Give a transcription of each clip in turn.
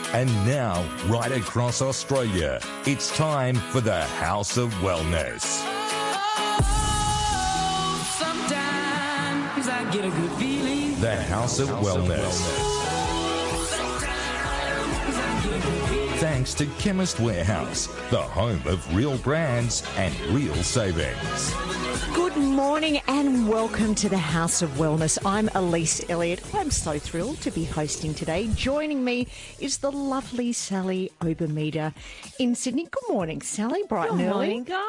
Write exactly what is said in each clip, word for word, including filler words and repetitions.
And now, right across Australia, it's time for the House of Wellness. Oh, sometimes I get a good feeling. The House of Wellness. Thanks to Chemist Warehouse, the home of real brands and real savings. Good morning and welcome to the House of Wellness. I'm Elise Elliott. I'm so thrilled to be hosting today. Joining me is the lovely Sally Obermeter in Sydney. Good morning, Sally. Bright and Good early. morning, guys.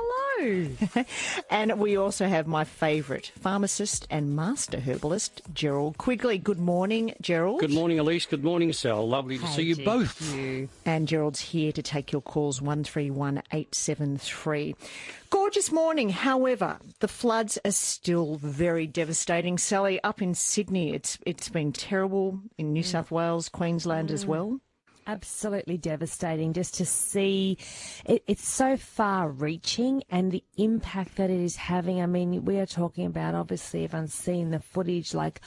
Hello. And we also have my favourite pharmacist and master herbalist, Gerald Quigley. Good morning, Gerald. Good morning, Elise. Good morning, Sal. Lovely to Hey, see you G both. Q. And Gerald's here to take your calls, one three one eight seven three. Gorgeous morning. However, the floods are still very devastating. Sally, up in Sydney, it's it's been terrible in New South Wales, Queensland as well. Absolutely devastating just to see it, it's so far reaching and the impact that it is having. I mean, we are talking about, obviously, everyone's seen the footage, like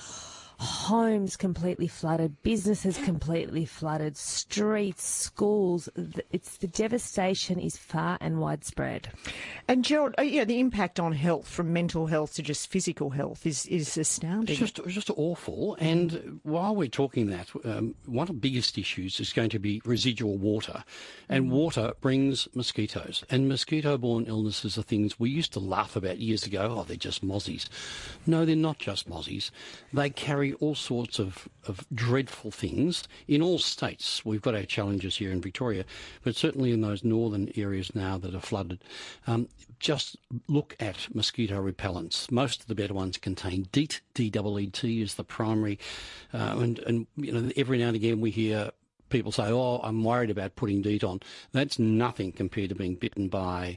homes completely flooded, businesses completely flooded, streets, schools. It's the devastation is far and widespread. And Gerald, uh, yeah, the impact on health, from mental health to just physical health, is is astounding. It's just, it's just awful. And while we're talking that, um, one of the biggest issues is going to be residual water. And mm. water brings mosquitoes. And mosquito-borne illnesses are things we used to laugh about years ago. Oh, they're just mozzies. No, they're not just mozzies. They carry all sorts of, of dreadful things in all states. We've got our challenges here in Victoria, but certainly in those northern areas now that are flooded. Um, just look at mosquito repellents. Most of the better ones contain DEET. D E E T is the primary. Uh, and, and, you know, every now and again we hear people say, oh, I'm worried about putting DEET on. That's nothing compared to being bitten by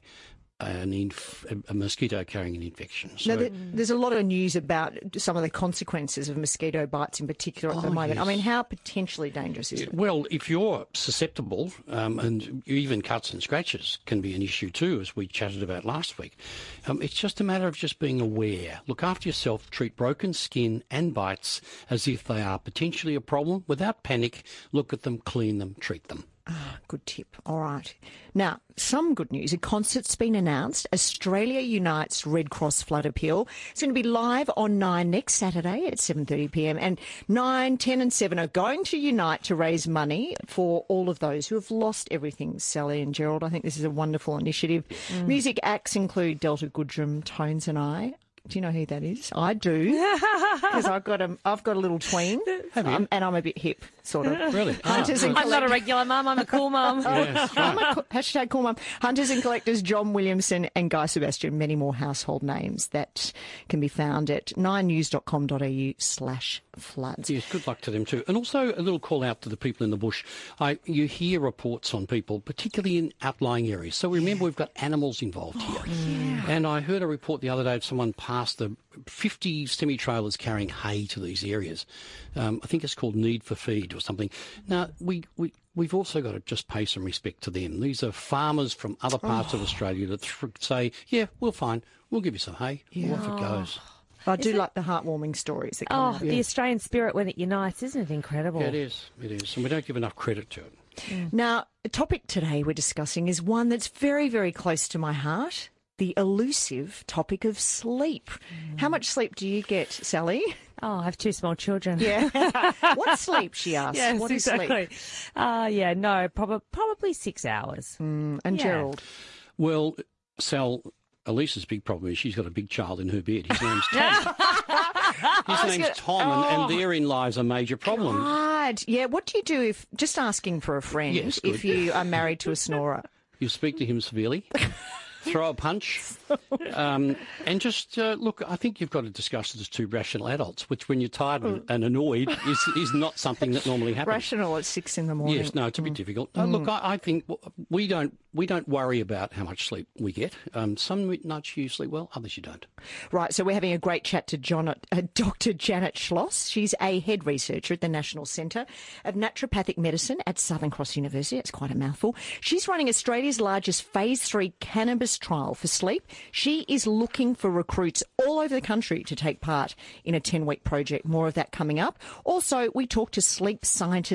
An inf- a mosquito carrying an infection. So, now, there, there's a lot of news about some of the consequences of mosquito bites in particular at the Oh, moment. yes. I mean, how potentially dangerous is it? well, if you're susceptible, um, and even cuts and scratches can be an issue too, as we chatted about last week, um, it's just a matter of just being aware. Look after yourself, treat broken skin and bites as if they are potentially a problem. Without panic, look at them, clean them, treat them. Ah, good tip. All right. Now, some good news. A concert's been announced. Australia Unites Red Cross Flood Appeal. It's going to be live on Nine next Saturday at seven thirty p m. And Nine, ten and seven are going to unite to raise money for all of those who have lost everything. Sally and Gerald, I think this is a wonderful initiative. Mm. Music acts include Delta Goodrum, Tones and I. Do you know who that is? I do, because I've got a, I've got a little tween, um, and I'm a bit hip, sort of. Really? Hunters Ah, and I'm not a collect- regular mum, I'm a cool mum. Yes, I'm right. a co- hashtag cool mum. Hunters and collectors John Williamson and Guy Sebastian, many more household names that can be found at nine news dot com dot a u slash floods. Yes, good luck to them too. And also a little call out to the people in the bush. I, you hear reports on people, particularly in outlying areas. So remember, we've got animals involved here. Yeah. And I heard a report the other day of someone passed the fifty semi-trailers carrying hay to these areas. Um, I think it's called Need for Feed or something. Now, we, we, we've also got to just pay some respect to them. These are farmers from other parts Oh. of Australia that th- say, yeah, we'll fine, we'll give you some hay. Yeah. Off it goes. I do Is it- like the heartwarming stories that come Oh, out of it. the Australian spirit when it unites, isn't it incredible? Yeah, it is, it is. And we don't give enough credit to it. Now, the topic today we're discussing is one that's very, very close to my heart. The elusive topic of sleep. How much sleep do you get, Sally? Oh, I have two small children. Yeah. What sleep, she asked. Yes, what is exactly. sleep? Uh, yeah, no, prob- probably six hours. Mm, and Yeah. Gerald? Well, Sal, Elisa's big problem is she's got a big child in her bed. His name's Tom. His name's gonna- Tom, and, oh. and therein lies a major problem. God. Yeah, what do you do if, just asking for a friend, Yes, if good. you are married to a snorer? You speak to him severely, throw a punch, um, and just uh, look. I think you've got to discuss it as two rational adults, which, when you're tired and, and annoyed, is is not something that normally happens. Rational at six in the morning. Yes, no, it's a bit difficult. Uh, look, I, I think we don't we don't worry about how much sleep we get. Um, some nights you sleep well, others you don't. Right, so we're having a great chat to John, uh, Doctor Janet Schloss. She's a head researcher at the National Centre of Naturopathic Medicine at Southern Cross University. It's quite a mouthful. She's running Australia's largest phase three cannabis trial for sleep. She is looking for recruits all over the country to take part in a ten-week project. More of that coming up. Also, we talked to sleep scientist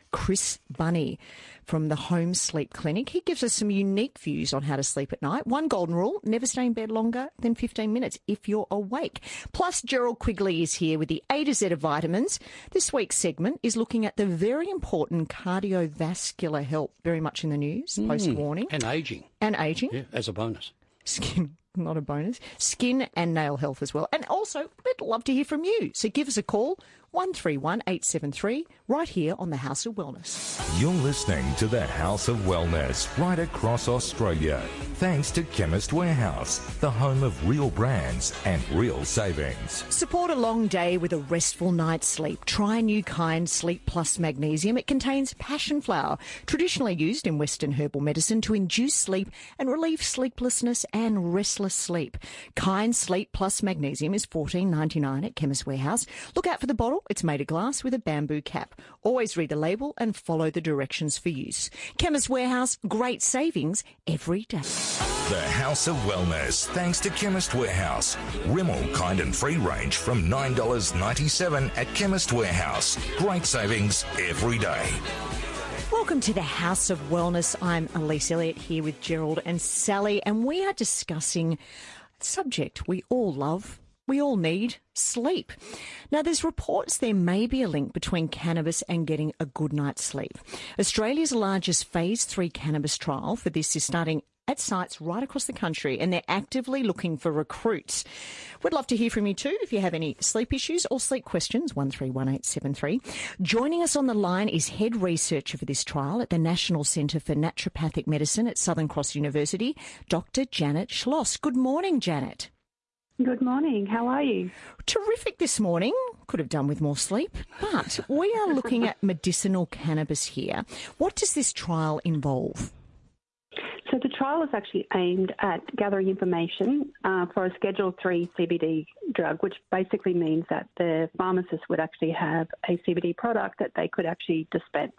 Chris Bunny from the Home Sleep Clinic. He gives us some unique views on how to sleep at night. One golden rule, never stay in bed longer than fifteen minutes if you're awake. Plus, Gerald Quigley is here with the A to Z of vitamins. This week's segment is looking at the very important cardiovascular health, very much in the news, mm, post-warning. And ageing. And ageing. Yeah, as a bonus. Skin, not a bonus. Skin and nail health as well. And also, we'd love to hear from you. So give us a call, one three one eight seven three, right here on the House of Wellness. You're listening to the House of Wellness right across Australia. Thanks to Chemist Warehouse, the home of real brands and real savings. Support a long day with a restful night's sleep. Try a new kind, Sleep Plus Magnesium. It contains passion flower, traditionally used in Western herbal medicine to induce sleep and relieve sleeplessness and restless sleep. Kind Sleep Plus Magnesium is fourteen ninety-nine at Chemist Warehouse. Look out for the bottle. It's made of glass with a bamboo cap. Always read the label and follow the directions for use. Chemist Warehouse, great savings every day. The House of Wellness, thanks to Chemist Warehouse. Rimmel Kind and Free range from nine dollars ninety-seven at Chemist Warehouse. Great savings every day. Welcome to the House of Wellness. I'm Elise Elliott here with Gerald and Sally, and we are discussing a subject we all love. We all need sleep. Now, there's reports there may be a link between cannabis and getting a good night's sleep. Australia's largest phase three cannabis trial for this is starting at sites right across the country, and they're actively looking for recruits. We'd love to hear from you too if you have any sleep issues or sleep questions, one three one eight seven three. Joining us on the line is head researcher for this trial at the National Centre for Naturopathic Medicine at Southern Cross University, Doctor Janet Schloss. Good morning, Janet. Good morning. How are you? Terrific this morning. Could have done with more sleep. But we are looking at medicinal cannabis here. What does this trial involve? So the trial is actually aimed at gathering information uh, for a Schedule three C B D drug, which basically means that the pharmacist would actually have a C B D product that they could actually dispense.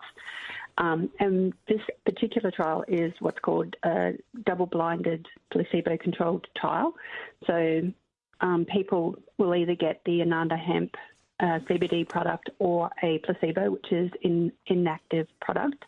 Um, and this particular trial is what's called a double-blinded placebo-controlled trial. So um, people will either get the Ananda Hemp uh, C B D product or a placebo, which is an inactive product.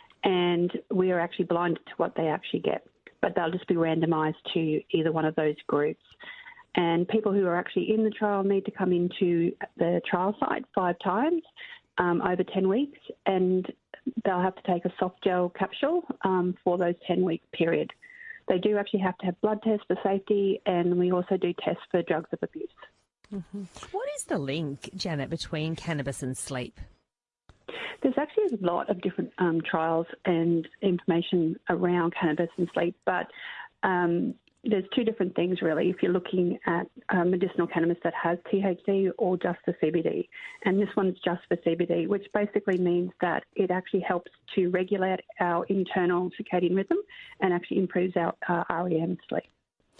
And we are actually blinded to what they actually get, but they'll just be randomised to either one of those groups. And people who are actually in the trial need to come into the trial site five times um, over ten weeks, and they'll have to take a soft gel capsule um, for those ten-week period. They do actually have to have blood tests for safety, and we also do tests for drugs of abuse. Mm-hmm. What is the link, Janet, between cannabis and sleep? There's actually a lot of different um, trials and information around cannabis and sleep, but um, there's two different things really. If you're looking at uh, medicinal cannabis that has T H C or just the C B D, and this one's just for C B D, which basically means that it actually helps to regulate our internal circadian rhythm and actually improves our uh, R E M sleep.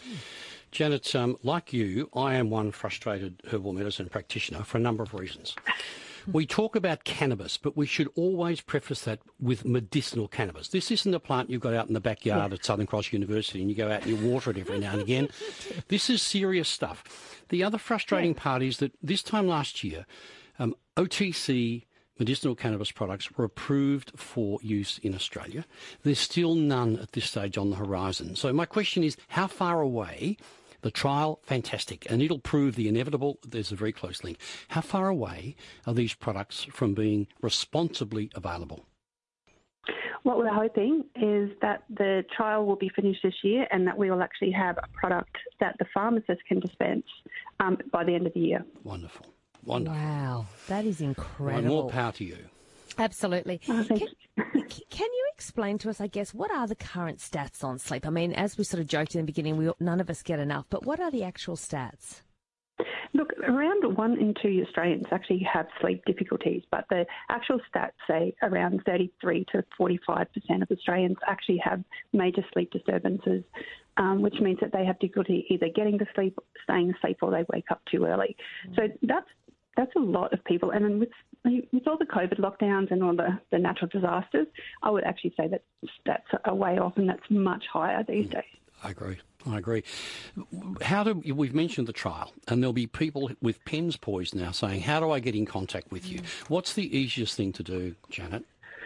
Janet, um, like you, I am one frustrated herbal medicine practitioner for a number of reasons. We talk about cannabis, but we should always preface that with medicinal cannabis. This isn't a plant you've got out in the backyard at Southern Cross University and you go out and you water it every now and again. This is serious stuff. The other frustrating part is that this time last year, um, O T C medicinal cannabis products were approved for use in Australia. There's still none at this stage on the horizon. So my question is, how far away? The trial, fantastic, and it'll prove the inevitable. There's a very close link. How far away are these products from being responsibly available? What we're hoping is that the trial will be finished this year and that we will actually have a product that the pharmacist can dispense um, by the end of the year. Wonderful. Wonderful. Wow, that is incredible. Well, more power to you. Absolutely. Oh, can, can you explain to us, I guess, what are the current stats on sleep? I mean, as we sort of joked in the beginning, we none of us get enough, but what are the actual stats? Look, around one in two Australians actually have sleep difficulties, but the actual stats say around thirty-three to forty-five percent of Australians actually have major sleep disturbances, um, which means that they have difficulty either getting to sleep, staying asleep, or they wake up too early. Mm. So that's that's a lot of people. And then with with all the COVID lockdowns and all the, the natural disasters, I would actually say that that's a way off, and that's much higher these days. I agree. I agree. How do we've mentioned the trial, and there'll be people with pens poised now saying, "How do I get in contact with you?" What's the easiest thing to do, Janet?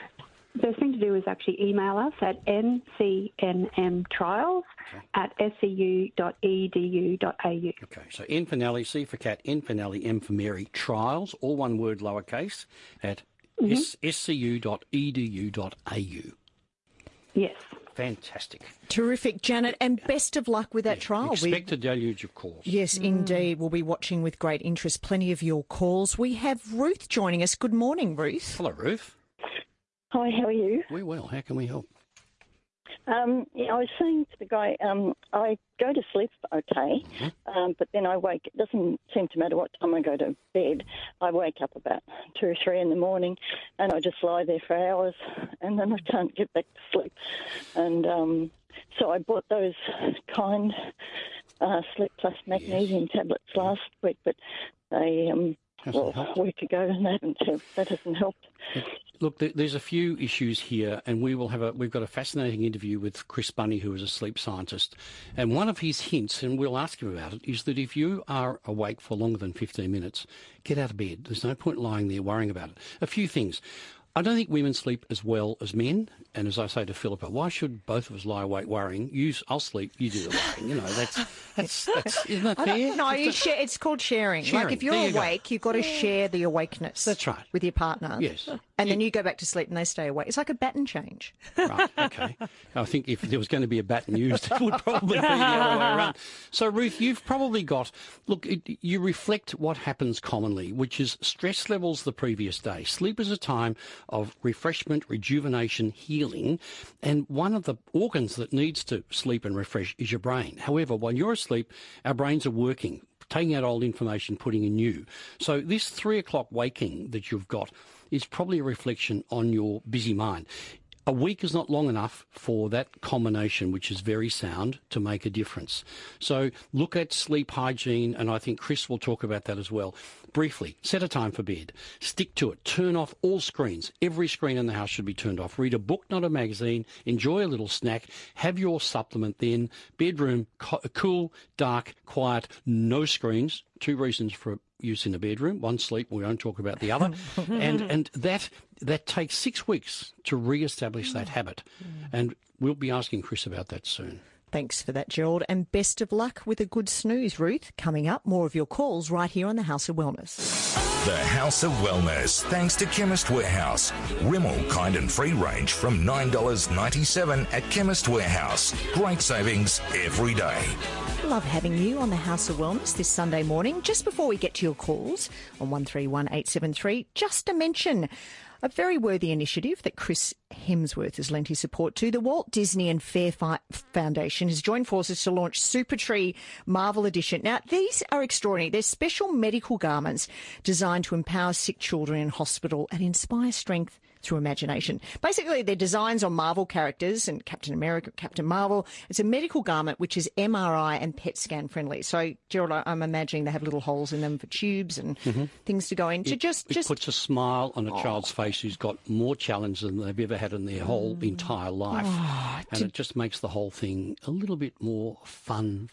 best thing to do is actually email us at n c n m trials okay. at s c u dot e d u dot a u. Okay, so N for Nelly, C for cat, N for Nelly, M for Mary, trials, all one word lowercase, at mm-hmm. s c u dot e d u dot a u. Yes. Fantastic. Terrific, Janet, and best of luck with that yeah, trial. Expect we... a deluge of calls. Yes, mm. indeed. We'll be watching with great interest. Plenty of your calls. We have Ruth joining us. Good morning, Ruth. Hello, Ruth. Hi, how are you? We're well. How can we help? Um, yeah, I was saying to the guy, um, I go to sleep okay, mm-hmm. um, but then I wake. It doesn't seem to matter what time I go to bed. I wake up about two or three in the morning, and I just lie there for hours, and then I can't get back to sleep. And um, so I bought those kind uh, Sleep Plus magnesium yes. tablets last week, but they um, well, a week ago, and that hasn't helped. That hasn't helped. Look, there's a few issues here, and we will have a. We've got a fascinating interview with Chris Bunny, who is a sleep scientist, and one of his hints, and we'll ask him about it, is that if you are awake for longer than fifteen minutes, get out of bed. There's no point lying there worrying about it. A few things. I don't think women sleep as well as men. And as I say to Philippa, why should both of us lie awake worrying? You, I'll sleep, you do the worrying. You know, that's, that's, that's isn't that fair? No, you share, it's called sharing. sharing. Like if you're you awake, go. you've got to share the awakeness. That's right. With your partner. Yes. And then you go back to sleep and they stay awake. It's like a baton change. Right, okay. I think if there was going to be a baton used, it would probably be the other way around. So, Ruth, you've probably got, look, it, you reflect what happens commonly, which is stress levels the previous day. Sleep is a time of refreshment, rejuvenation, healing, and one of the organs that needs to sleep and refresh is your brain. However, while you're asleep, our brains are working, taking out old information, putting in new. So this three o'clock waking that you've got is probably a reflection on your busy mind. A week is not long enough for that combination, which is very sound, to make a difference. So look at sleep hygiene, and I think Chris will talk about that as well. Briefly, set a time for bed. Stick to it. Turn off all screens. Every screen in the house should be turned off. Read a book, not a magazine. Enjoy a little snack. Have your supplement then. Bedroom, co- cool, dark, quiet, no screens. Two reasons for use in a bedroom. One, sleep. We won't talk about the other. and and that that takes six weeks to re-establish that habit. And we'll be asking Chris about that soon. Thanks for that, Gerald. And best of luck with a good snooze, Ruth. Coming up, more of your calls right here on the House of Wellness. The House of Wellness, thanks to Chemist Warehouse. Rimmel Kind and Free range from nine dollars ninety-seven at Chemist Warehouse. Great savings every day. Love having you on the House of Wellness this Sunday morning. Just before we get to your calls on one three one eight seven three, just to mention a very worthy initiative that Chris Hemsworth has lent his support to. The Walt Disney and Fair Foundation has joined forces to launch Super Tree Marvel Edition. Now, these are extraordinary. They're special medical garments designed to empower sick children in hospital and inspire strength through imagination. Basically, they're designs on Marvel characters and Captain America, Captain Marvel. It's a medical garment which is M R I and P E T scan friendly. So, Gerald, I'm imagining they have little holes in them for tubes and mm-hmm. things to go into. It, just, it just puts a smile on a oh. child's face who's got more challenge than they've ever had in their whole mm. entire life. Oh, and to... it just makes the whole thing a little bit more fun.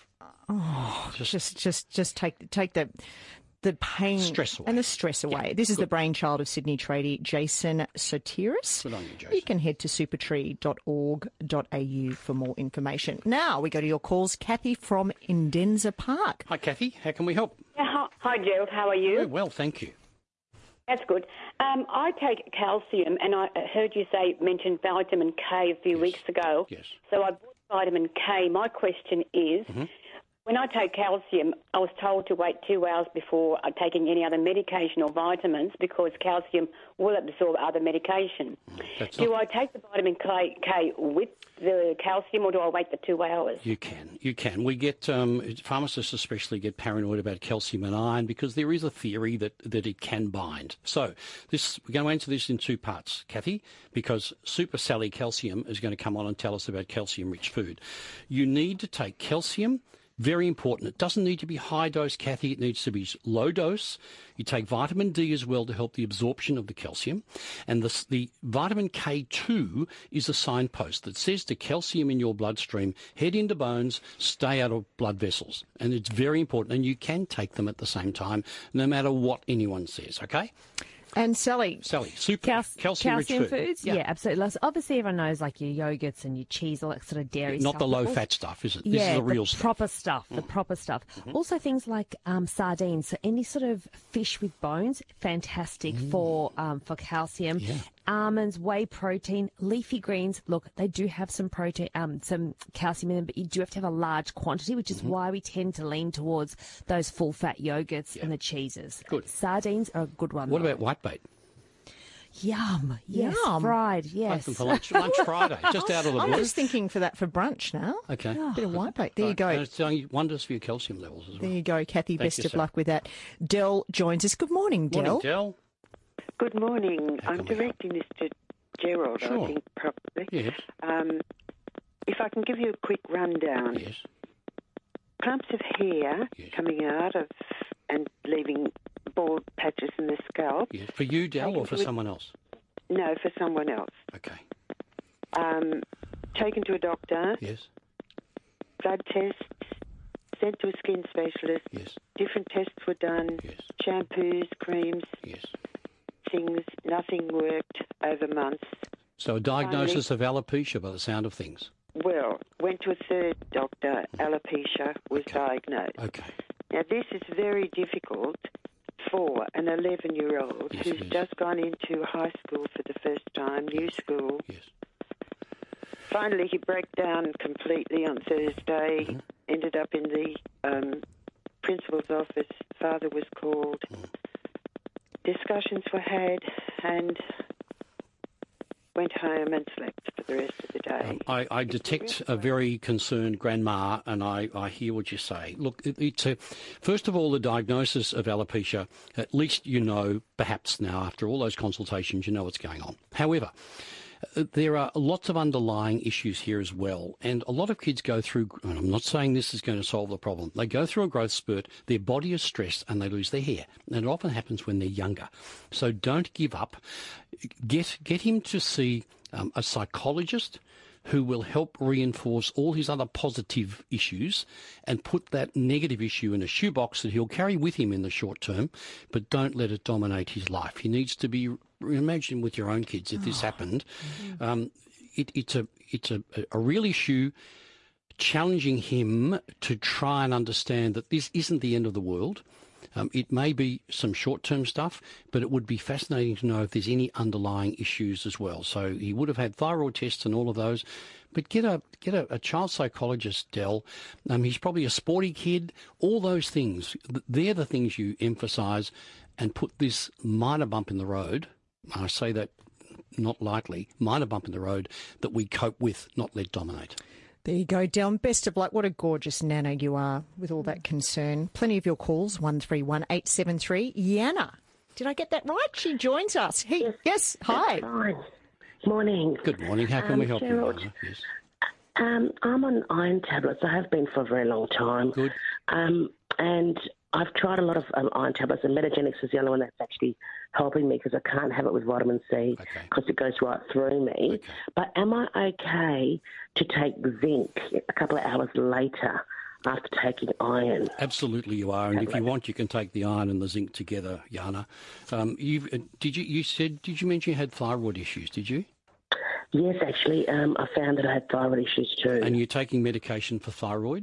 Oh, just, just, just, just take, take the... the pain stress away. and the stress away. Yeah, this is good. the brainchild of Sydney tradie Jason Sotiris. Good on you, Jason. You can head to supertree dot org dot a u for more information. Now we go to your calls. Kathy from Indenza Park. Hi, Kathy. How can we help? Yeah, hi, hi, Gerald. How are you? Very well, thank you. That's good. Um, I take calcium, and I heard you say mention vitamin K a few yes. weeks ago. Yes. So I bought vitamin K. My question is, mm-hmm. when I take calcium, I was told to wait two hours before taking any other medication or vitamins because calcium will absorb other medication. That's do not... I take the vitamin K, K with the calcium, or do I wait the two hours? You can. You can. We get, um, pharmacists especially get paranoid about calcium and iron because there is a theory that, that it can bind. So this we're going to answer this in two parts, Kathy, because Super Sally Calcium is going to come on and tell us about calcium-rich food. You need to take calcium. Very important. It doesn't need to be high dose, Kathy. It needs to be low dose. You take vitamin D as well to help the absorption of the calcium. And the, the vitamin K two is a signpost that says to calcium in your bloodstream, head into bones, stay out of blood vessels. And it's very important. And you can take them at the same time, no matter what anyone says, okay? And Sally. Sally, super Cal- calcium-rich calcium food. foods, yeah, absolutely. Like, obviously, everyone knows like your yogurts and your cheese, all that sort of dairy Not stuff. the but also- low-fat stuff, is it? This yeah, is the real the stuff. proper stuff, the Mm. proper stuff. Mm-hmm. Also, things like um, sardines. So any sort of fish with bones, fantastic Mm. for um, for calcium. Yeah. Almonds, whey protein, leafy greens. Look, they do have some protein, um, some calcium in them, but you do have to have a large quantity, which is Mm-hmm. why we tend to lean towards those full-fat yogurts Yeah. and the cheeses. Good. Sardines are a good one. What though. about whitebait? Yum? Yes, Yum. fried. Take Yes. them for lunch, lunch Friday, just out of the I'm blue. just thinking for that for brunch now. Okay. Bit of whitebait. There you Right. go. And it's doing wonders for your calcium levels as well. There you go, Kathy. Thank Best you, of sir. luck with that. Del joins us. Good morning, Del. Morning, Del. Good morning. How I'm can we help? directing this to Gerald, Sure. I think, probably. Yes. Um, if I can give you a quick rundown. Yes. Clumps of hair Yes. coming out of and leaving bald patches in the scalp. Yes. For you, Del, or for Taken to a- someone else? No, for someone else. Okay. Um, taken to a doctor, Yes. blood tests, sent to a skin specialist. Yes. Different tests were done. Yes. Shampoos, creams, Yes. things. Nothing worked over months. So a diagnosis of alopecia by the sound of things. Well, went to a third doctor. Alopecia was Okay. diagnosed. Okay. Now, this is very difficult for an eleven-year-old Yes, who's it is. just gone into high school for the first time, new school. Yes. Finally, he broke down completely on Thursday, Mm-hmm. ended up in the um, principal's office. Father was called. Mm. Discussions were had, and went home and slept for the rest of the day. Um, I, I detect a very concerned grandma, and I, I hear what you say. Look, it, it's a, first of all, the diagnosis of alopecia, at least you know, perhaps now, after all those consultations, you know what's going on. However, uh, there are lots of underlying issues here as well, and a lot of kids go through, and I'm not saying this is going to solve the problem, they go through a growth spurt, their body is stressed, and they lose their hair. And it often happens when they're younger. So don't give up. Get, get him to see um, a psychologist who will help reinforce all his other positive issues and put that negative issue in a shoebox that he'll carry with him in the short term, but don't let it dominate his life. He needs to be, imagine with your own kids, if this happened, um, it, it's a it's a, a real issue, challenging him to try and understand that this isn't the end of the world. Um, it may be some short-term stuff, but it would be fascinating to know if there's any underlying issues as well. So he would have had thyroid tests and all of those, but get a get a, a child psychologist, Del. Um, he's probably a sporty kid. All those things, they're the things you emphasise, and put this minor bump in the road. I say that not lightly, minor bump in the road that we cope with, not let dominate. There you go, Del. Best of luck. What a gorgeous nana you are with all that concern. Plenty of your calls, one three one eight seven three. Yana, did I get that right? She joins us. Hey, yes, yes. Hi. Fine. Morning. Good morning. How can Um, we help Gerald, you? Yana? Yes. Um, I'm on iron tablets. I have been for a very long time. Good. Um, and I've tried a lot of um, iron tablets, and Metagenics is the only one that's actually helping me because I can't have it with vitamin C because Okay. it goes right through me. Okay. But am I okay to take zinc a couple of hours later after taking iron? Absolutely, you are, and if you want, you can take the iron and the zinc together, Yana. Um, you've, uh, did you? You said? Did you mention you had thyroid issues? Did you? Yes, actually, um, I found that I had thyroid issues too. And you're taking medication for thyroid?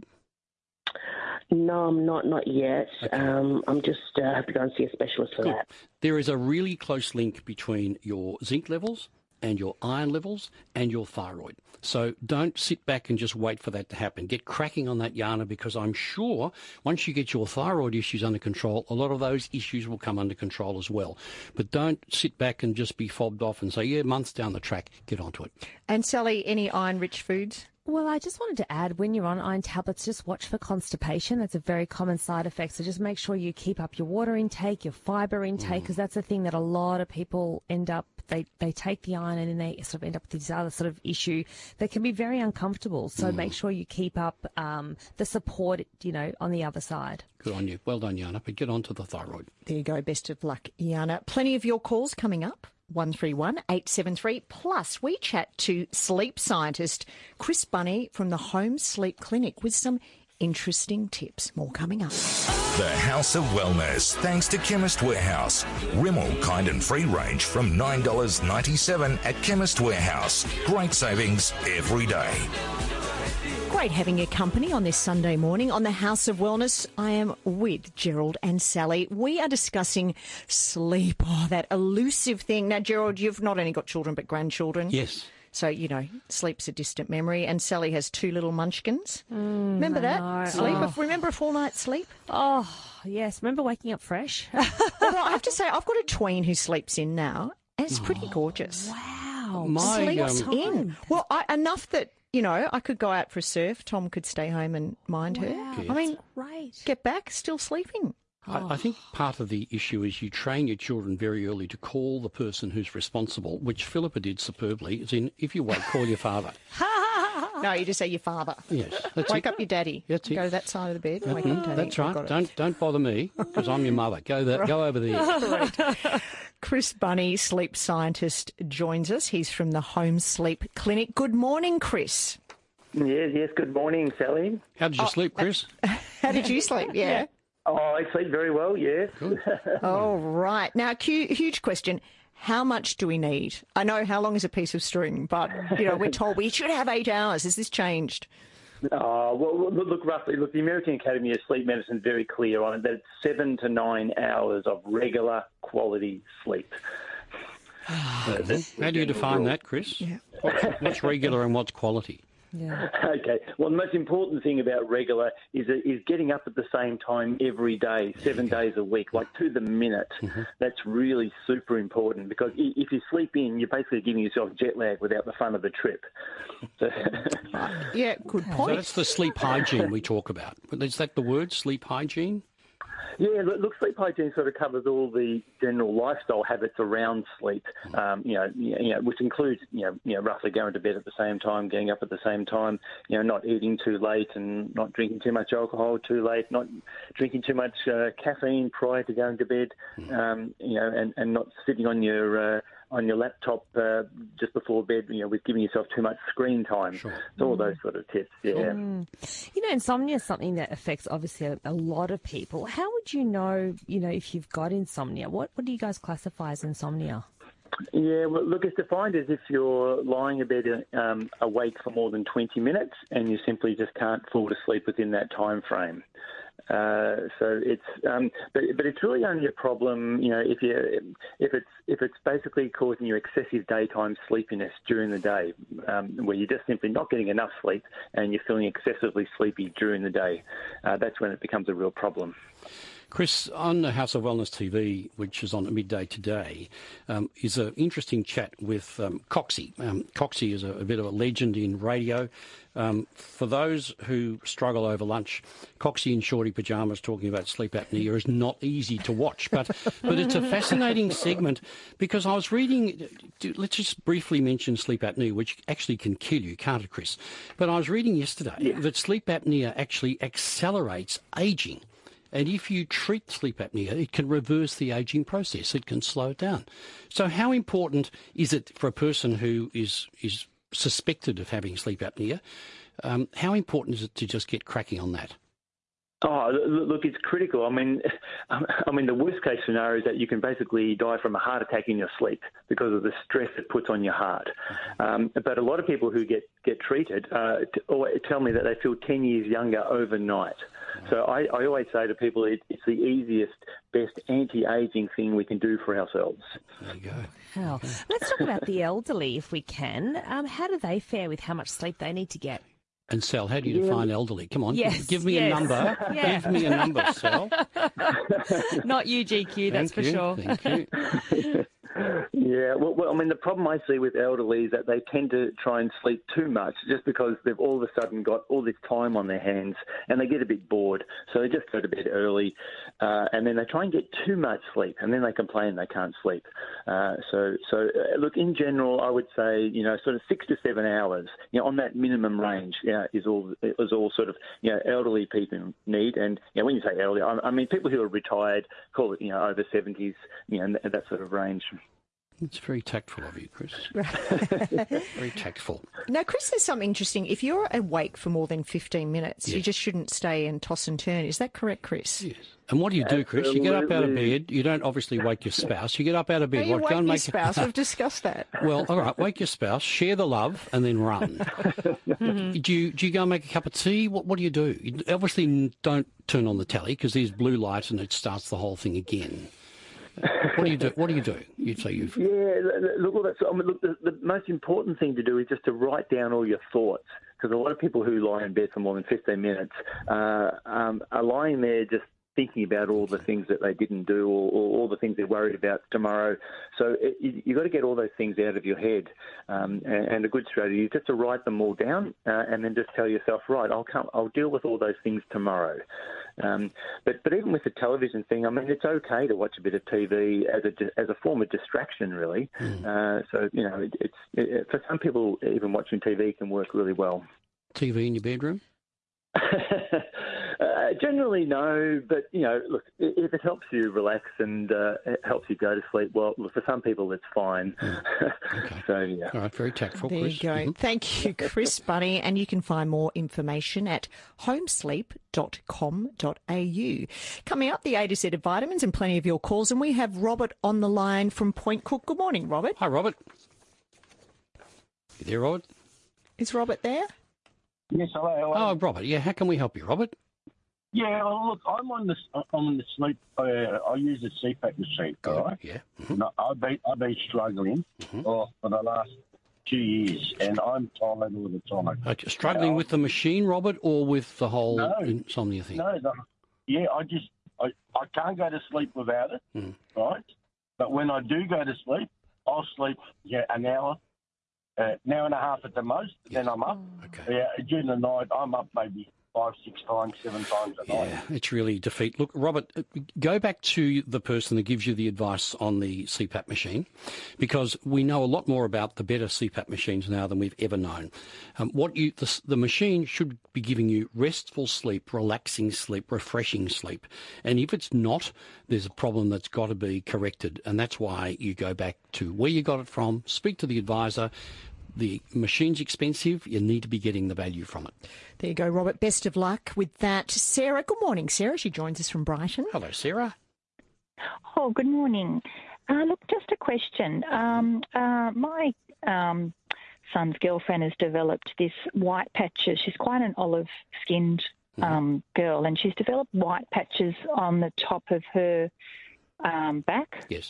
No, I'm not, not yet. Okay. Um, I'm just uh, have to go and see a specialist for Good. that. There is a really close link between your zinc levels and your iron levels and your thyroid. So don't sit back and just wait for that to happen. Get cracking on that, Yana, because I'm sure once you get your thyroid issues under control, a lot of those issues will come under control as well. But don't sit back and just be fobbed off and say, yeah, months down the track, get onto it. And Sally, any iron-rich foods? Well, I just wanted to add, when you're on iron tablets, just watch for constipation. That's a very common side effect. So just make sure you keep up your water intake, your fibre intake, because that's the thing that a lot of people end up, they, they take the iron and then they sort of end up with this other sort of issue that can be very uncomfortable. So make sure you keep up um, the support, you know, on the other side. Good on you. Well done, Yana. But get onto the thyroid. There you go. Best of luck, Yana. Plenty of your calls coming up. one three one eight seven three. Plus, we chat to sleep scientist Chris Bunny from the Home Sleep Clinic with some interesting tips. More coming up. The House of Wellness, thanks to Chemist Warehouse. Rimmel Kind and Free range from nine dollars ninety-seven at Chemist Warehouse. Great savings every day. Great having your company on this Sunday morning on the House of Wellness. I am with Gerald and Sally. We are discussing sleep, oh, that elusive thing. Now, Gerald, you've not only got children but grandchildren. Yes. So, you know, sleep's a distant memory. And Sally has two little munchkins. Mm, remember that? know. Sleep? Oh. Remember a full night's sleep? Oh, yes. Remember waking up fresh? Although I have to say, I've got a tween who sleeps in now, and it's pretty gorgeous. Wow. My, Sleeps um, in. Well, I, enough that, you know, I could go out for a surf. Tom could stay home and mind her. Wow, I mean, Right. get back, still sleeping. I, I think part of the issue is you train your children very early to call the person who's responsible, which Philippa did superbly. As in, if you wake, call your father. No, you just say your father. Yes, that's Wake it. up your daddy. That's it. Go to that side of the bed. Wake up daddy. That's right. Got it. Don't don't bother me because I'm your mother. Go that. Go over there. Chris Bunny, sleep scientist, joins us. He's from the Home Sleep Clinic. Good morning, Chris. Yes, yes. Good morning, Sally. How did you sleep, Chris? How did you sleep? Yeah. Oh, I sleep very well, yes. Oh, right. Now, cu- huge question. How much do we need? I know how long is a piece of string, but, you know, we're told we should have eight hours. Has this changed? Oh, well, look, look, roughly, look, the American Academy of Sleep Medicine is very clear on it that it's seven to nine hours of regular quality sleep. How do you define that, Chris? Yeah. What's, what's regular and what's quality? Yeah. Okay. Well, the most important thing about regular is is getting up at the same time every day, seven days a week, like to the minute. Mm-hmm. That's really super important because if you sleep in, you're basically giving yourself jet lag without the fun of the trip. So Yeah, good So point. that's the sleep hygiene we talk about. Is that the word, sleep hygiene? Yeah, look, look, sleep hygiene sort of covers all the general lifestyle habits around sleep. Um, you know, you know, which includes you know, you know, roughly going to bed at the same time, getting up at the same time. You know, not eating too late and not drinking too much alcohol too late, not drinking too much uh, caffeine prior to going to bed. Um, you know, and, and not sitting on your uh, on your laptop uh, just before bed. You know, with giving yourself too much screen time. Sure. So all those sort of tips. Yeah. Mm. You know, insomnia is something that affects obviously a, a lot of people. How would you know, you know, if you've got insomnia? What what do you guys classify as insomnia? Yeah, well, look, it's defined as if you're lying in bed um, awake for more than twenty minutes and you simply just can't fall to sleep within that time frame. Uh, so it's, um, but but it's really only a problem, you know, if you if it's if it's basically causing you excessive daytime sleepiness during the day, um, where you're just simply not getting enough sleep and you're feeling excessively sleepy during the day. Uh, that's when it becomes a real problem. Chris, on the House of Wellness T V, which is on at midday today, um, is an interesting chat with um, Coxie. Um, Coxie is a, a bit of a legend in radio. Um, for those who struggle over lunch, Coxie in shorty pyjamas talking about sleep apnea is not easy to watch, but but it's a fascinating segment because I was reading, let's just briefly mention sleep apnea, which actually can kill you, can't it, Chris? But I was reading yesterday yeah. that sleep apnea actually accelerates ageing. And if you treat sleep apnea, it can reverse the ageing process. It can slow it down. So how important is it for a person who is is suspected of having sleep apnea? Um, how important is it to just get cracking on that? Oh, look, it's critical. I mean, I mean, the worst case scenario is that you can basically die from a heart attack in your sleep because of the stress it puts on your heart. Um, but a lot of people who get, get treated uh, tell me that they feel ten years younger overnight. So I, I always say to people, it, it's the easiest, best anti-aging thing we can do for ourselves. There you go. Wow. Let's talk about the elderly if we can. Um, how do they fare with how much sleep they need to get? And Sal, how do you define yeah. elderly? Come on, yes, give me yes. a number. Yeah. Give me a number, Sal. Not you, G Q, that's Thank for you. sure. Thank you. Yeah, well, well, I mean, the problem I see with elderly is that they tend to try and sleep too much just because they've all of a sudden got all this time on their hands and they get a bit bored. So they just go to bed early uh, and then they try and get too much sleep and then they complain they can't sleep. Uh, so, so uh, look, in general, I would say, you know, sort of six to seven hours, you know, on that minimum range yeah, is all is all sort of, you know, elderly people need. And, you know, when you say elderly, I, I mean people who are retired, call it, you know, over seventies, you know, that sort of range. It's very tactful of you, Chris. Very tactful. Now, Chris, there's something interesting. If you're awake for more than fifteen minutes, Yes. you just shouldn't stay and toss and turn. Is that correct, Chris? Yes. And what do you do, Chris? You get up out of Absolutely. bed. You don't obviously wake your spouse. You get up out of No, bed. you What, wake go and your make spouse. We've discussed that. Well, all right. Wake your spouse. Share the love, and then run. Do you do you go and make a cup of tea? What what do you do? You obviously don't turn on the telly because there's blue light and it starts the whole thing again. What do you do? What do you do? You'd say you've. Yeah, look, well, that's, I mean, look the, the most important thing to do is just to write down all your thoughts, because a lot of people who lie in bed for more than fifteen minutes uh, um, are lying there just thinking about all the things that they didn't do, or, or all the things they're worried about tomorrow. So it, you, you've got to get all those things out of your head. Um, and, and a good strategy is just to write them all down uh, and then just tell yourself, right, I'll come, I'll deal with all those things tomorrow. Um, but but even with the television thing, I mean, it's okay to watch a bit of T V as a as a form of distraction, really. Mm. Uh, so you know, it, it's it, for some people, even watching T V can work really well. T V in your bedroom? Uh, generally, no, but, you know, look, if it helps you relax and uh, it helps you go to sleep, well, for some people, it's fine. Mm. Okay. So, yeah. All right, very tactful, There Chris. you go. Mm-hmm. Thank you, Chris Bunny. And you can find more information at homesleep dot com dot a u. Coming up, the A to Z of vitamins and plenty of your calls. And we have Robert on the line from Point Cook. Good morning, Robert. Hi, Robert. You there, Robert? Is Robert there? Yes, hello. Oh, Robert, yeah, how can we help you, Robert? Yeah, well, look, I'm on the I'm on the sleep. Uh, I use the C PAP machine. All right. Yeah. Mm-hmm. No, I've been I've been struggling mm-hmm. oh, for the last two years, and I'm tired all the time. Okay. Struggling now, with the machine, Robert, or with the whole no, insomnia thing? No, no. Yeah, I just I, I can't go to sleep without it. Mm. Right. But when I do go to sleep, I'll sleep yeah an hour. Uh, an hour and a half at the most, yes. Then I'm up. Okay. Yeah, during the night, I'm up maybe five, six times, seven times a night. Yeah, it's really defeat. Look, Robert, go back to the person that gives you the advice on the C PAP machine, because we know a lot more about the better C PAP machines now than we've ever known. Um, what you the, the machine should be giving you restful sleep, relaxing sleep, refreshing sleep. And if it's not, there's a problem that's got to be corrected. And that's why you go back to where you got it from, speak to the advisor. The machine's expensive. You need to be getting the value from it. There you go, Robert. Best of luck with that. Sarah, good morning, Sarah. She joins us from Brighton. Hello, Sarah. Oh, good morning. Uh, look, just a question. Um, uh, my um, son's girlfriend has developed this white patches. She's quite an olive-skinned um, mm-hmm. girl, and she's developed white patches on the top of her um, back. Yes.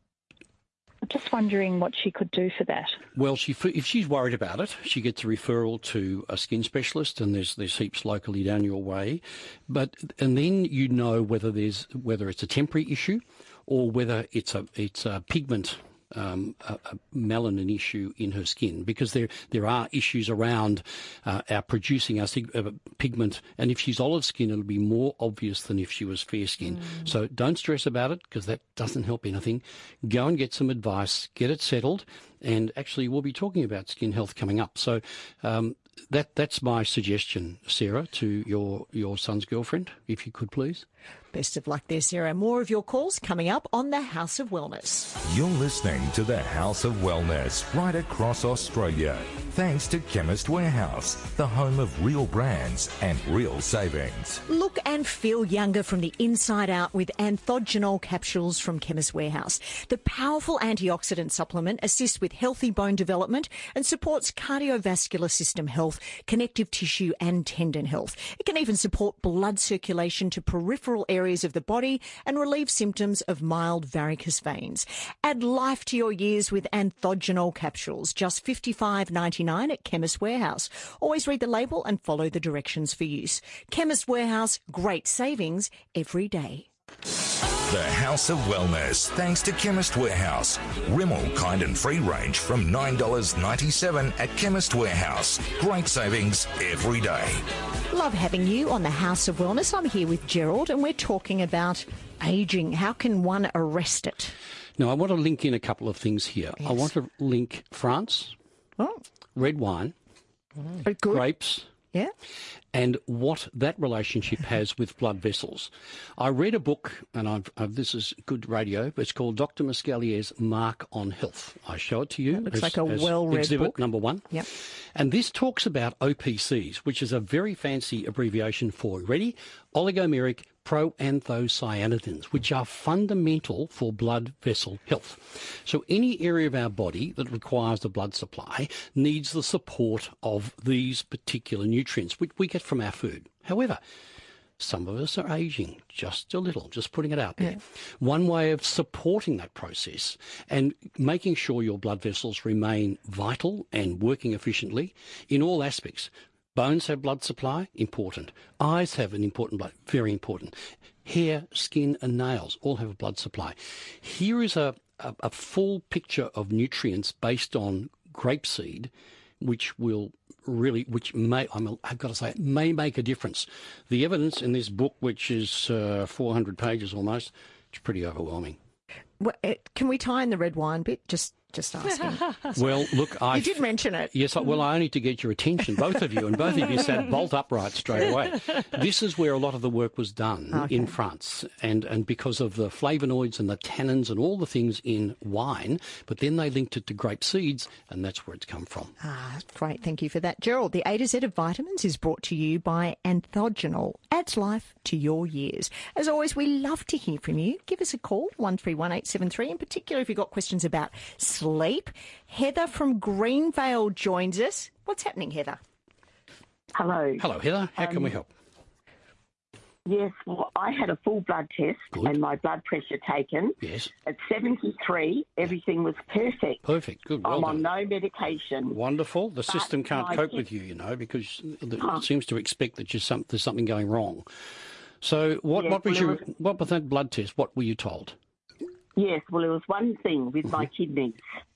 I'm just wondering what she could do for that. Well, she if she's worried about it, she gets a referral to a skin specialist, and there's there's heaps locally down your way. But and then you know whether there's whether it's a temporary issue, or whether it's a it's a pigment. Um, a, a melanin issue in her skin, because there there are issues around uh, our producing our sig- uh, pigment, and if she's olive skin, it'll be more obvious than if she was fair skin. Mm. So don't stress about it, because that doesn't help anything. Go and get some advice, get it settled, and actually we'll be talking about skin health coming up. So um, that that's my suggestion, Sarah, to your your son's girlfriend, if you could please. Best of luck there, Sarah. More of your calls coming up on the House of Wellness. You're listening to the House of Wellness right across Australia. Thanks to Chemist Warehouse, the home of real brands and real savings. Look and feel younger from the inside out with Anthogenol capsules from Chemist Warehouse. The powerful antioxidant supplement assists with healthy bone development and supports cardiovascular system health, connective tissue and tendon health. It can even support blood circulation to peripheral areas of the body and relieve symptoms of mild varicose veins. Add life to your years with Anthogenol capsules, just fifty-five dollars ninety-nine at Chemist Warehouse. Always read the label and follow the directions for use. Chemist Warehouse, great savings every day. The House of Wellness, thanks to Chemist Warehouse. Rimmel Kind and Free range from nine dollars ninety-seven at Chemist Warehouse. Great savings every day. Love having you on the House of Wellness. I'm here with Gerald, and we're talking about ageing. How can one arrest it? Now, I want to link in a couple of things here. Yes. I want to link France, oh. red wine, mm. grapes, Yeah. And what that relationship has with blood vessels. I read a book, and I've, I've, this is good radio, but it's called Doctor Mascalier's Mark on Health. I show it to you. That looks as, like a as well-read exhibit book. number one. Yep. And this talks about O P Cs, which is a very fancy abbreviation for, ready, oligomeric proanthocyanidins, which are fundamental for blood vessel health. So any area of our body that requires the blood supply needs the support of these particular nutrients, which we get from our food. However, some of us are ageing just a little, just putting it out there. Yeah. One way of supporting that process and making sure your blood vessels remain vital and working efficiently in all aspects. Bones have blood supply, important. Eyes have an important blood, very important. Hair, skin and nails all have a blood supply. Here is a, a, a full picture of nutrients based on grapeseed, which will really, which may, I'm, I've got to say, it may make a difference. The evidence in this book, which is uh, four hundred pages almost, it's pretty overwhelming. Well, it, can we tie in the red wine bit? Just just asking. Well, look, I... You did mention it. Yes, I, well, I need to get your attention, both of you, and both of you sat bolt upright straight away. This is where a lot of the work was done okay. in France, and, and because of the flavonoids and the tannins and all the things in wine, but then they linked it to grape seeds, and that's where it's come from. Ah, great. Thank you for that. Gerald, the A to Z of vitamins is brought to you by Anthogenol. Adds life to your years. As always, we love to hear from you. Give us a call, one three one eight seven three, in particular if you've got questions about sleep. Heather from Greenvale joins us. What's happening, Heather? Hello. Hello, Heather. How um, can we help? Yes, well, I had a full blood test Good. and my blood pressure taken. Yes. At seventy-three, everything was perfect. Perfect. Good. Well I'm done. on no medication. Wonderful. The But system can't my cope test- with you, you know, because it Huh. seems to expect that you're some, there's something going wrong. So what, Yes, what was well, your, it was- what was that blood test? What were you told? Yes, well, it was one thing with my kidneys.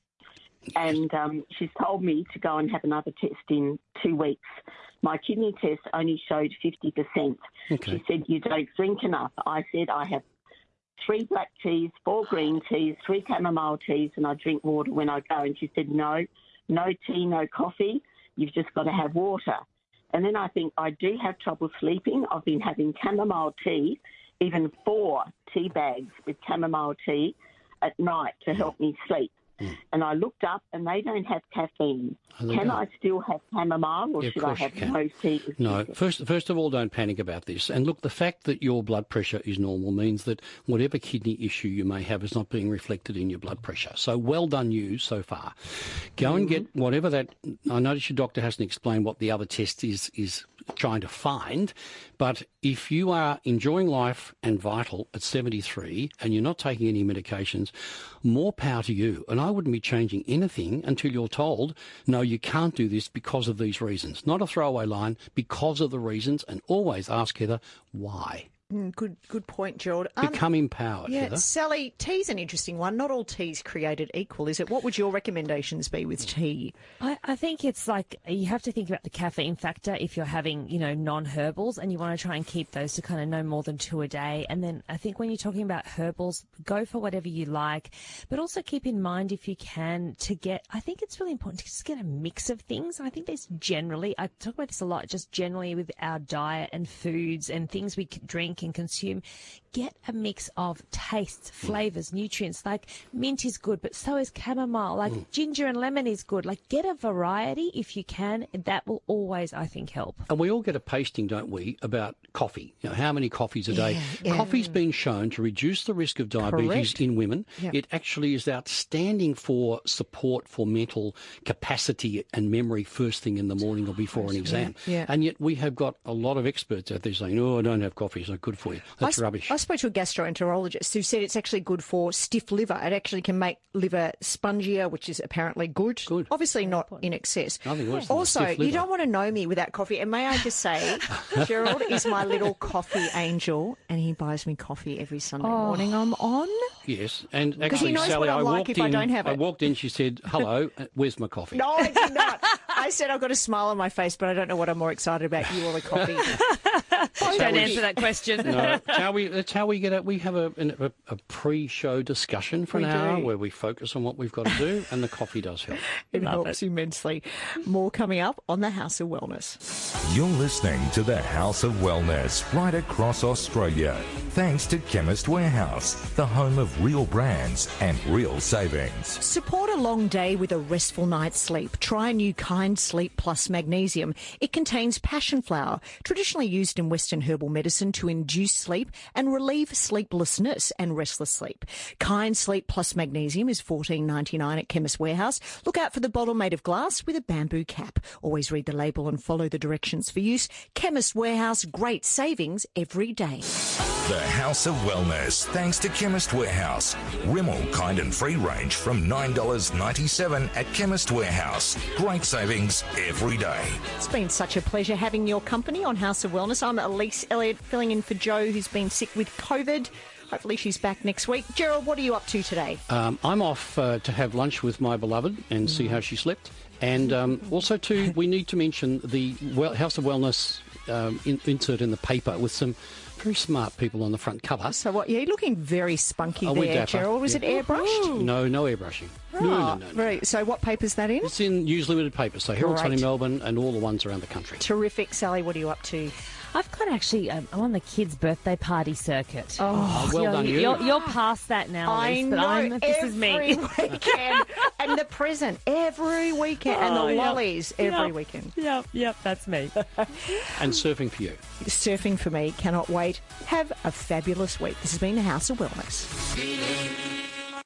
And um, she's told me to go and have another test in two weeks. My kidney test only showed fifty percent. Okay. She said, you don't drink enough. I said, I have three black teas, four green teas, three chamomile teas, and I drink water when I go. And she said, no, no tea, no coffee. You've just got to have water. And then I think I do have trouble sleeping. I've been having chamomile tea, even four tea bags with chamomile tea at night to help me sleep. Mm. And I looked up, and they don't have caffeine. Oh, can don't. I still have chamomile, or Yeah, should I of course have you can. no tea? No, first, first of all, don't panic about this. And look, the fact that your blood pressure is normal means that whatever kidney issue you may have is not being reflected in your blood pressure. So well done you so far. Go and get whatever that... I notice your doctor hasn't explained what the other test is is trying to find, but if you are enjoying life and vital at seventy-three and you're not taking any medications, more power to you. And I wouldn't be changing anything until you're told, no, you can't do this because of these reasons. Not a throwaway line, because of the reasons, and always ask Heather, why? Mm, good good point, Gerald. Um, Become empowered, yeah, Heather. Sally, tea's an interesting one. Not all tea's created equal, is it? What would your recommendations be with tea? I, I think it's like you have to think about the caffeine factor if you're having, you know, non-herbals, and you want to try and keep those to kind of no more than two a day. And then I think when you're talking about herbals, go for whatever you like, but also keep in mind if you can to get, I think it's really important to just get a mix of things. And I think there's generally, I talk about this a lot, just generally with our diet and foods and things we can drink and consume, get a mix of tastes, flavours, nutrients. Like mint is good, but so is chamomile. Like Mm. ginger and lemon is good. Like get a variety if you can. That will always, I think, help. And we all get a pasting, don't we, about coffee. You know, how many coffees a day? Yeah, yeah. Coffee's been shown to reduce the risk of diabetes Correct. in women. Yep. It actually is outstanding for support for mental capacity and memory first thing in the morning or before an exam. yeah. And yet we have got a lot of experts out there saying, oh, I don't have coffee, it's not good for you. That's I, rubbish. I spoke to a gastroenterologist who said it's actually good for stiff liver. It actually can make liver spongier, which is apparently good. Good. Obviously not in excess. Nothing worse than a Also, stiff you liver. don't want to know me without coffee. And may I just say, Gerald is my little coffee angel, and he buys me coffee every Sunday Oh. morning I'm on. Yes, and 'Cause actually, he knows Sally, what I'm I like walked if in. I don't have I it. walked in. She said, "Hello, uh, where's my coffee?" No, I did not. I said I've got a smile on my face, but I don't know what I'm more excited about, you or the coffee. Don't answer that question. No, shall we? Let's That's how we get it. We have a, a, a pre-show discussion for We an hour do. where we focus on what we've got to do, and the coffee does help. It helps immensely. More coming up on the House of Wellness. You're listening to the House of Wellness right across Australia. Thanks to Chemist Warehouse, the home of real brands and real savings. Support a long day with a restful night's sleep. Try new Kind Sleep Plus Magnesium. It contains passion flower, traditionally used in Western herbal medicine to induce sleep and relieve sleeplessness and restless sleep. Kind Sleep Plus Magnesium is fourteen ninety-nine at Chemist Warehouse. Look out for the bottle made of glass with a bamboo cap. Always read the label and follow the directions for use. Chemist Warehouse, great savings every day. The House of Wellness, thanks to Chemist Warehouse. Rimmel Kind and Free range from nine dollars ninety-seven at Chemist Warehouse. Great savings every day. It's been such a pleasure having your company on House of Wellness. I'm Elise Elliott, filling in for Jo, who's been sick with COVID. Hopefully she's back next week. Gerald, what are you up to today? Um, I'm off uh, to have lunch with my beloved and see how she slept. And um, also, too, we need to mention the well, House of Wellness um, in, insert in the paper with some very smart people on the front cover. So what? You're looking very spunky Oh, we're there, dapper. Gerald. Was Yeah. it airbrushed? No, no airbrushing. No, no, no, no. Right. So what paper's that in? It's in News Limited papers, so Herald Sun in Great. Melbourne and all the ones around the country. Terrific. Sally, what are you up to? I've got actually, um, I'm on the kids' birthday party circuit. Oh, well you're, done, you. You're, you're past that now, I Elise, know. but I'm, this every is me. weekend. And the present every weekend. and Oh, the yep. lollies every Yep. weekend. Yep, yep, that's me. And surfing for you. Surfing for me. Cannot wait. Have a fabulous week. This has been the House of Wellness.